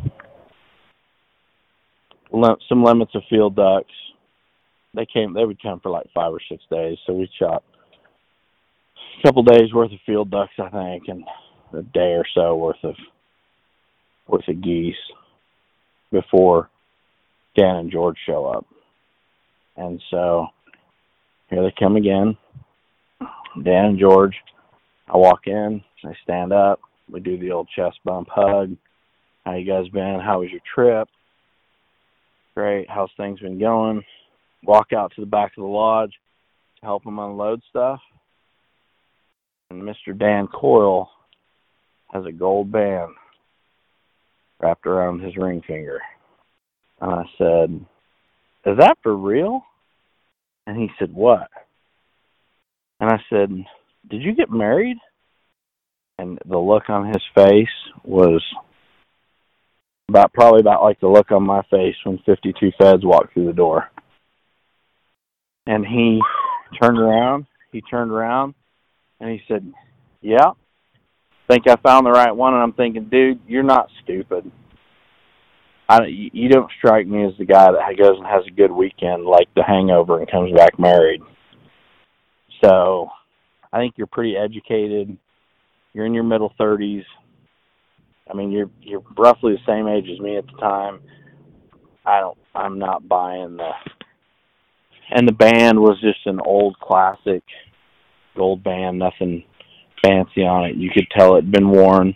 lim- some limits of field ducks. They came. They would come for like five or six days. So we shot a couple days worth of field ducks, I think, and a day or so worth of worth of geese before Dan and George show up. And so here they come again. Dan and George. I walk in. They stand up. We do the old chest bump hug. How you guys been? How was your trip? Great. How's things been going? Walk out to the back of the lodge to help them unload stuff. And Mister Dan Coyle has a gold band wrapped around his ring finger. And I said, is that for real? And he said, what? And I said, did you get married? And the look on his face was about probably about like the look on my face when fifty-two feds walked through the door. And he turned around, he turned around, and he said, yeah, think I found the right one. And I'm thinking, dude, you're not stupid. I, you don't strike me as the guy that goes and has a good weekend like The Hangover and comes back married. So I think you're pretty educated. You're in your middle thirties. I mean, you're you're roughly the same age as me at the time. I don't. I'm not buying the. And the band was just an old classic gold band, nothing fancy on it. You could tell it'd been worn.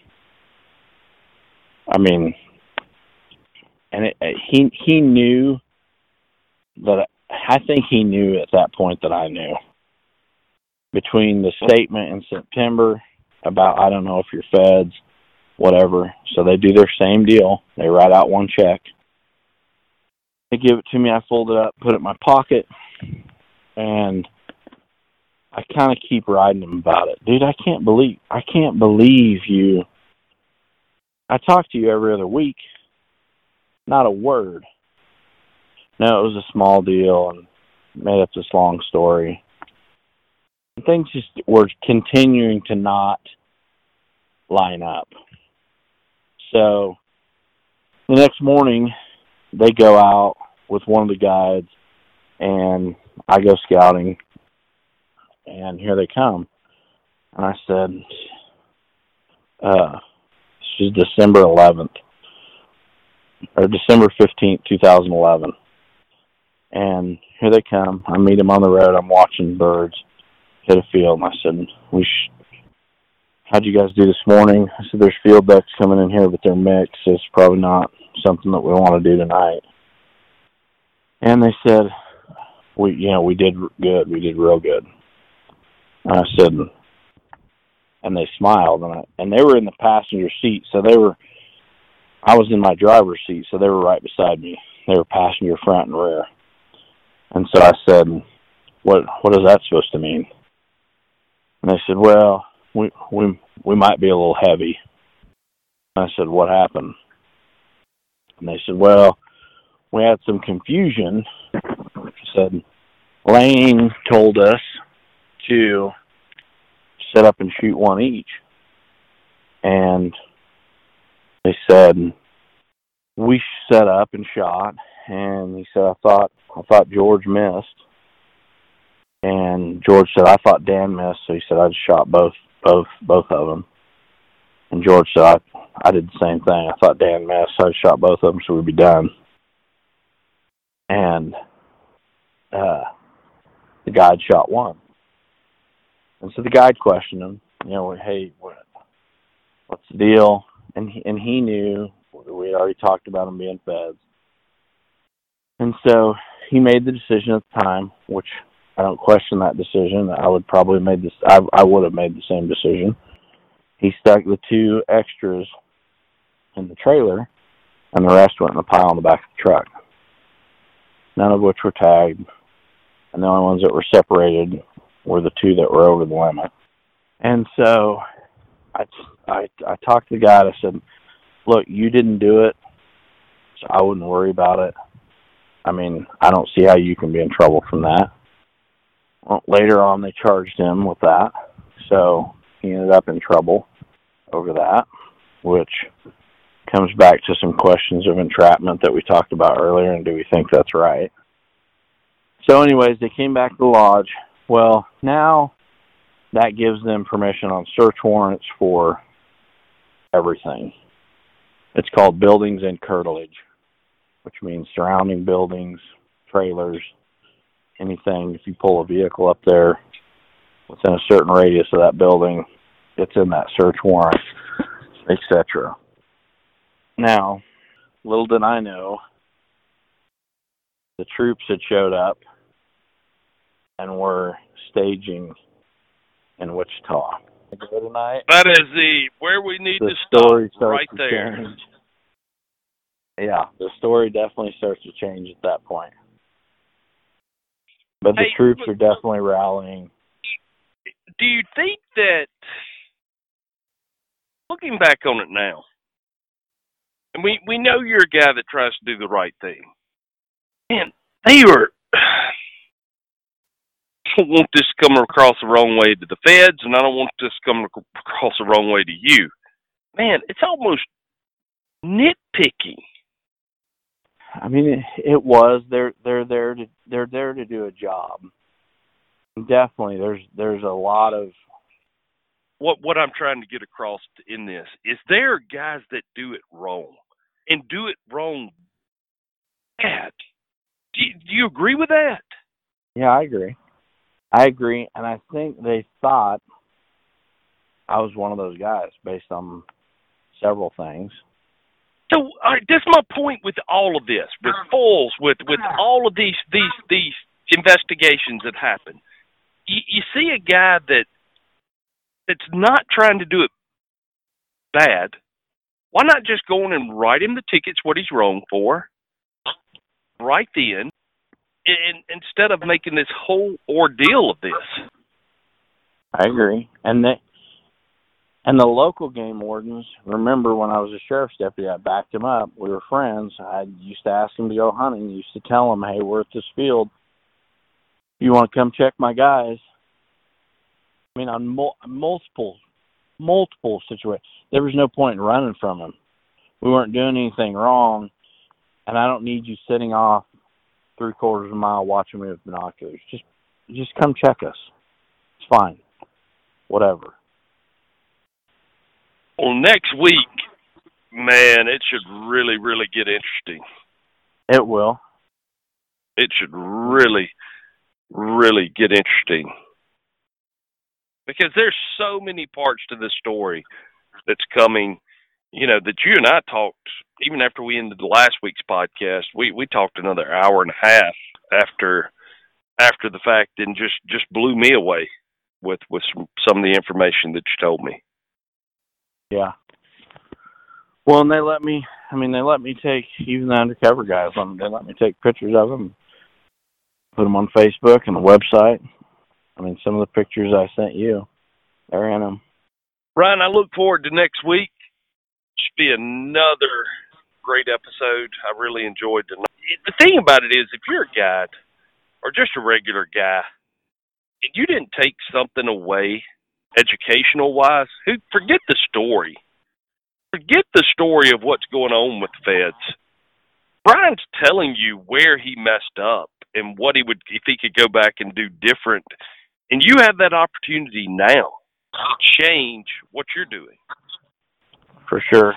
I mean, and it, he he knew that. I think he knew at that point that I knew. Between the statement in September about I don't know if you're feds, whatever. So they do their same deal. They write out one check. They give it to me. I fold it up, put it in my pocket, and I kind of keep riding him about it. Dude, I can't believe, I can't believe you. I talk to you every other week. Not a word. No, it was a small deal and made up this long story. And things just were continuing to not line up. So the next morning, they go out with one of the guides, and I go scouting, and here they come. And I said, uh, this is December eleventh, or December fifteenth, twenty eleven. And here they come. I meet them on the road. I'm watching birds hit a field, and I said, "We, sh- how'd you guys do this morning?" I said, "There's field ducks coming in here, but they're mixed. It's probably not something that we want to do tonight." And they said, "We, you know, we did good. We did real good." And I said, and they smiled, and I, and they were in the passenger seat, so they were. I was in my driver's seat, so they were right beside me. They were passenger front and rear. And so I said, "What, what is that supposed to mean?" And they said, "Well, we we we might be a little heavy." And I said, "What happened?" And they said, "Well, we had some confusion." I said, "Lane told us to set up and shoot one each." And they said, "We set up and shot." And he said, I thought I thought George missed. And George said, "I thought Dan missed." So he said, "I just shot both both both of them." And George said, I, I did the same thing. I thought Dan missed, so I just shot both of them so we'd be done. And uh, the guide shot one. And so the guide questioned him, you know, "Hey, what, what's the deal?" And he, and he knew we had already talked about him being feds. And so he made the decision at the time, which I don't question that decision. I would probably made this. I, I would have made the same decision. He stuck the two extras in the trailer, and the rest went in the pile in the back of the truck. None of which were tagged, and the only ones that were separated were the two that were over the limit. And so I, I, I talked to the guy. I said, "Look, you didn't do it, so I wouldn't worry about it. I mean, I don't see how you can be in trouble from that." Well, later on, they charged him with that, so he ended up in trouble over that, which comes back to some questions of entrapment that we talked about earlier, and do we think that's right? So anyways, they came back to the lodge. Well, now that gives them permission on search warrants for everything. It's called buildings and curtilage, which means surrounding buildings, trailers, anything. If you pull a vehicle up there within a certain radius of that building, it's in that search warrant. et cetera. Now, little did I know, the troops had showed up and were staging in Wichita. Go tonight. That is the where we need the to story stop, starts right to there. Change. Yeah, the story definitely starts to change at that point. But the hey, troops are definitely rallying. Do you think that, looking back on it now, and we, we know you're a guy that tries to do the right thing, man, they are, I don't want this to come across the wrong way to the feds, and I don't want this to come across the wrong way to you. Man, it's almost nitpicking. I mean, it, it was. They're they're there to they're there to do a job. Definitely, there's there's a lot of what what I'm trying to get across in this is there are guys that do it wrong and do it wrong bad. Do you, do you agree with that? Yeah, I agree. I agree, and I think they thought I was one of those guys based on several things. So, all right, that's my point with all of this, with Foles, with with all of these these these investigations that happen. You, you see a guy that that's not trying to do it bad. Why not just go on and write him the tickets, what he's wrong for, right then, and, instead of making this whole ordeal of this? I agree, and they. And the local game wardens, remember when I was a sheriff's deputy, I backed him up. We were friends. I used to ask him to go hunting. I used to tell him, hey, we're at this field. You want to come check my guys? I mean, on mul- multiple, multiple situations. There was no point in running from him. We weren't doing anything wrong, and I don't need you sitting off three quarters of a mile watching me with binoculars. Just, just come check us. It's fine. Whatever. Well, next week, man, it should really, really get interesting. It will. It should really, really get interesting. Because there's so many parts to this story that's coming, you know, that you and I talked, even after we ended the last week's podcast, we, we talked another hour and a half after after the fact and just, just blew me away with, with some, some of the information that you told me. Yeah. Well, and they let me, I mean, they let me take, even the undercover guys, they let me take pictures of them, put them on Facebook and the website. I mean, some of the pictures I sent you, they're in them. Ryan, I look forward to next week. Should be another great episode. I really enjoyed the The thing about it is, if you're a guide or just a regular guy, and you didn't take something away educational-wise, who forget the story. Forget the story of what's going on with the feds. Brian's telling you where he messed up and what he would, if he could go back and do different. And you have that opportunity now to change what you're doing. For sure.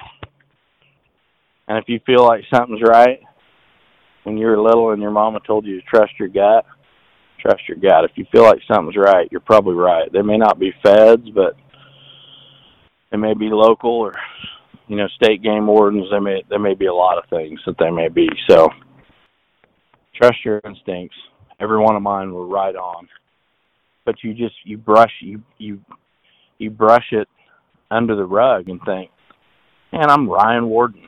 And if you feel like something's right, when you were little and your mama told you to trust your gut, trust your gut. If you feel like something's right, you're probably right. They may not be feds, but they may be local or, you know, state game wardens. They may there may be a lot of things that they may be. So trust your instincts. Every one of mine were right on. But you just you brush you you you brush it under the rug and think, man, I'm Ryan Warden.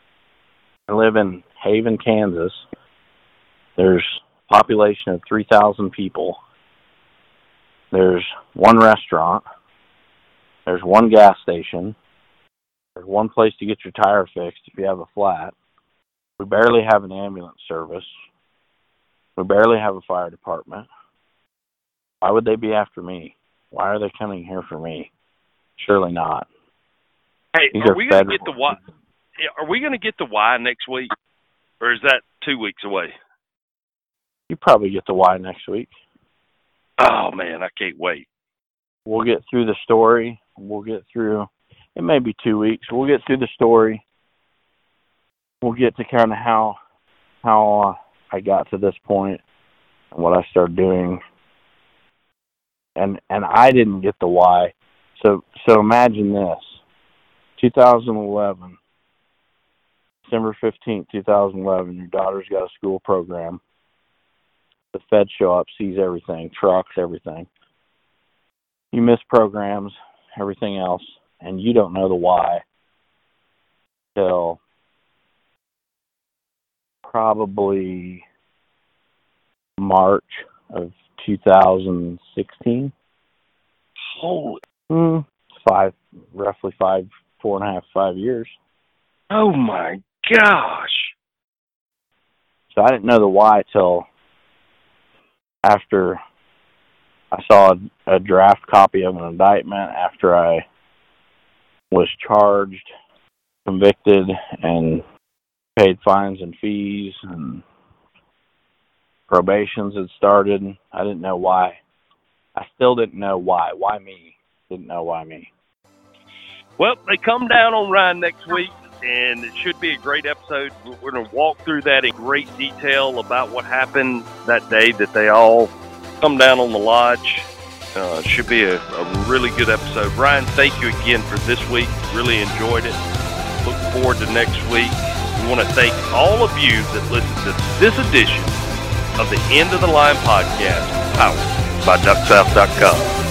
I live in Haven, Kansas. There's population of three thousand people. There's one restaurant. There's one gas station. There's one place to get your tire fixed if you have a flat. We barely have an ambulance service. We barely have a fire department. Why would they be after me? Why are they coming here for me? Surely not. Hey, These are, are we going to federal. get the why? Are we going to get the why next week, or is that two weeks away? You probably get the why next week. Oh man, I can't wait. We'll get through the story. We'll get through. It may be two weeks. We'll get through the story. We'll get to kind of how how uh, I got to this point and what I started doing. And and I didn't get the why. So so imagine this. two thousand eleven, December fifteenth, two thousand eleven, your daughter's got a school program. The feds show up, seize everything, trucks, everything. You miss programs, everything else, and you don't know the why till probably March of two thousand sixteen. Holy. Mm, five, roughly five, four and a half, five years. Oh, my gosh. So I didn't know the why till after I saw a, a draft copy of an indictment after I was charged, convicted, and paid fines and fees, and probations had started. I didn't know why. I still didn't know why. Why me? Didn't know why me. Well, they come down on Ryan next week, and it should be a great episode. We're going to walk through that in great detail about what happened that day that they all come down on the lodge. Uh, it should be a, a really good episode. Ryan, thank you again for this week. Really enjoyed it. Look forward to next week. We want to thank all of you that listened to this edition of the End of the Line podcast, powered by Duck South dot com.